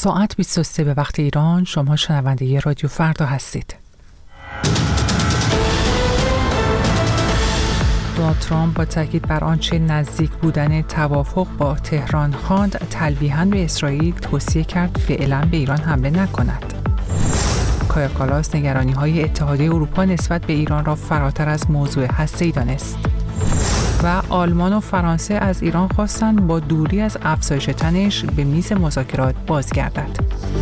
ساعت 23 به وقت ایران. شما شنونده رادیو فردا هستید. دونالد ترامپ با تاکید بر آنچه نزدیک بودن توافق با تهران خواند، تلویحاً به اسرائیل توصیه کرد فعلاً به ایران حمله نکند. کایا کالاس نگرانی‌های اتحادیه اروپا نسبت به ایران را فراتر از موضوع هسته‌ای دانست. و آلمان و فرانسه از ایران خواستند با دوری از افزایش تنش به میز مذاکرات بازگردد.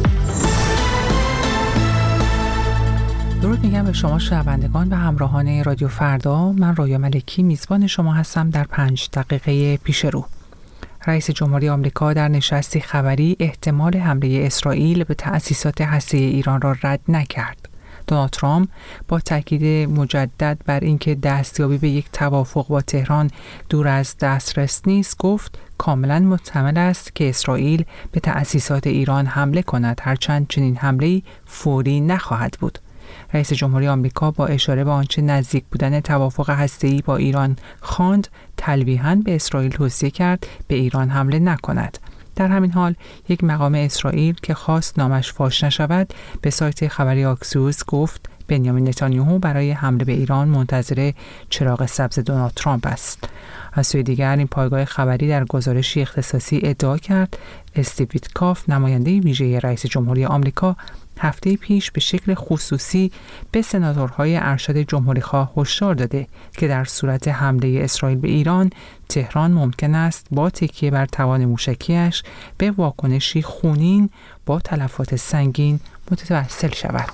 درود میگم به شما شنوندگان و همراهان رادیو فردا. من رویا ملکی میزبان شما هستم در 5 دقیقه پیش رو. رئیس جمهوری آمریکا در نشستی خبری احتمال حمله اسرائیل به تأسیسات هسته‌ای ایران را رد نکرد. دونالد ترامپ با تاکید مجدد بر اینکه دستیابی به یک توافق با تهران دور از دسترس نیست، گفت کاملا محتمل است که اسرائیل به تأسیسات ایران حمله کند، هرچند چنین حمله‌ای فوری نخواهد بود. رئیس جمهوری آمریکا با اشاره به آنچه نزدیک بودن توافق هسته‌ای با ایران خواند، تلویحاً به اسرائیل توصیه کرد به ایران حمله نکند. در همین حال یک مقام اسرائیل که خواست نامش فاش نشود به سایت خبری آکسیوس گفت بنیامین نتانیاهو برای حمله به ایران منتظر چراغ سبز دونالد ترامپ است. از سوی دیگر این پایگاه خبری در گزارشی اختصاصی ادعا کرد استیو ویتکاف، نماینده ویژه رئیس جمهوری آمریکا، هفته پیش به شکل خصوصی به سناتورهای ارشد جمهوری‌خواه هشدار داده که در صورت حمله اسرائیل به ایران، تهران ممکن است با تکیه بر توان موشکیش به واکنشی خونین با تلفات سنگین متوسل شود.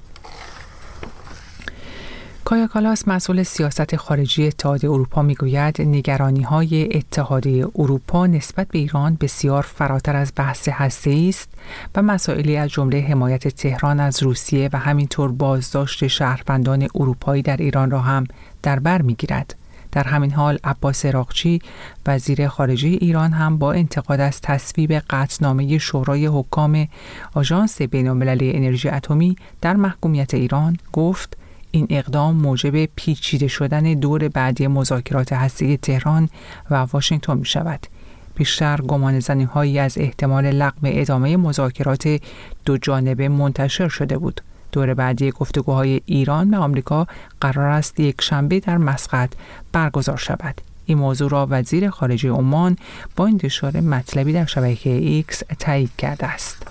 کایا کالاس مسئول سیاست خارجی اتحادیه اروپا میگوید نگرانی‌های اتحادیه اروپا نسبت به ایران بسیار فراتر از بحث هسته‌ای است و مسائلی از جمله حمایت تهران از روسیه و همینطور بازداشت شهروندان اروپایی در ایران را هم در بر میگیرد. در همین حال عباس عراقچی وزیر خارجه ایران هم با انتقاد از تصویب قطعنامه شورای حکام آژانس بین‌المللی انرژی اتمی در محکومیت ایران گفت این اقدام موجب پیچیده شدن دور بعدی مذاکرات هسته‌ای تهران و واشنگتن می شود. بیشتر گمانه‌زنی‌هایی از احتمال لغو ادامه مذاکرات دو جانبه منتشر شده بود. دور بعدی گفتگوهای ایران و آمریکا قرار است یک شنبه در مسقط برگزار شود. این موضوع را وزیر خارجه عمان با انتشار مطلبی در شبکه ایکس تایید کرده است.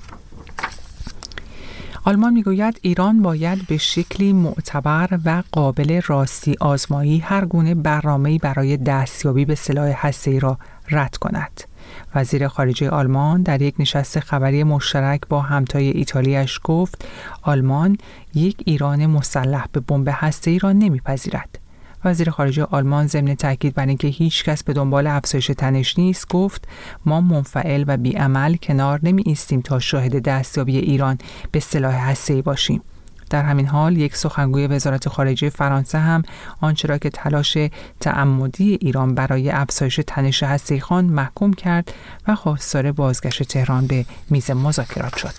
آلمان میگوید ایران باید به شکلی معتبر و قابل راستی آزمایی هر گونه برنامه‌ای برای دستیابی به سلاح هسته‌ای را رد کند. وزیر خارجه آلمان در یک نشست خبری مشترک با همتای ایتالیایش گفت آلمان یک ایران مسلح به بمب هسته‌ای را نمیپذیرد. وزیر خارجه آلمان ضمن تاکید بر اینکه هیچ کس به دنبال افزایش تنش نیست گفت ما منفعل و بی‌عمل کنار نمی ایستیم تا شاهد دستیابی ایران به سلاح هسته‌ای باشیم. در همین حال یک سخنگوی وزارت خارجه فرانسه هم آنچه را که تلاش تعمدی ایران برای افزایش تنش هسته‌ای خواند محکوم کرد و خواستار بازگشت تهران به میز مذاکرات شد.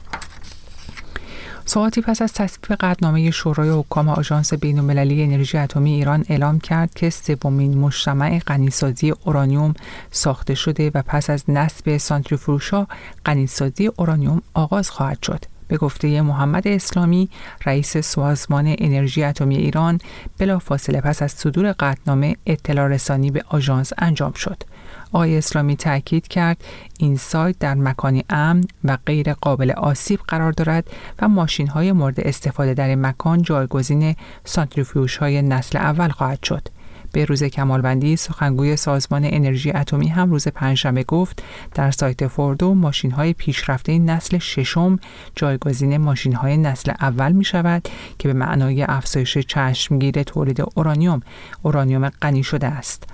ساعتی پس از تصویب قطعنامه شورای حکام آژانس بین‌المللی انرژی اتمی ایران اعلام کرد که سومین مجتمع غنیسازی اورانیوم ساخته شده و پس از نصب سانتریفیوژها غنیسازی اورانیوم آغاز خواهد شد. به گفته محمد اسلامی رئیس سازمان انرژی اتمی ایران، بلافاصله پس از صدور قطعنامه اطلاع رسانی به آژانس انجام شد. آقای اسلامی تأکید کرد این سایت در مکانی امن و غیر قابل آسیب قرار دارد و ماشین‌های مورد استفاده در این مکان جایگزین سانتریفیوژهای نسل اول خواهد شد. به روز کمالبندی سخنگوی سازمان انرژی اتمی هم روز پنجشنبه گفت در سایت فوردو ماشین‌های پیشرفته نسل ششم جایگزین ماشین‌های نسل اول می‌شود که به معنای افزایش چشمگیر تولید اورانیوم غنی شده است.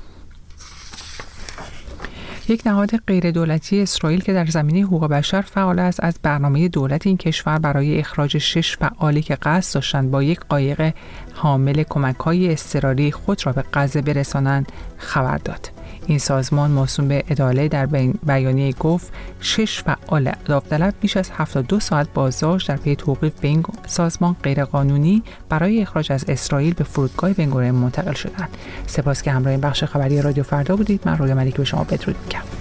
یک نهاد غیردولتی اسرائیل که در زمینه حقوق بشر فعال است از برنامه دولت این کشور برای اخراج 6 فعالی که قصد داشتند با یک قایق حامل کمک‌های اضطراری خود را به غزه برسانند خبر داد. این سازمان موسوم به عداله در بیانیه گفت 6 فعال داوطلب بیش از 72 ساعت بازداشت در پی توقیف به این سازمان غیرقانونی برای اخراج از اسرائیل به فرودگاه بن‌گوریون منتقل شدند. سپاس که همراه این بخش خبری رادیو فردا بودید. من رویا ملکی به شما بدرود میگم.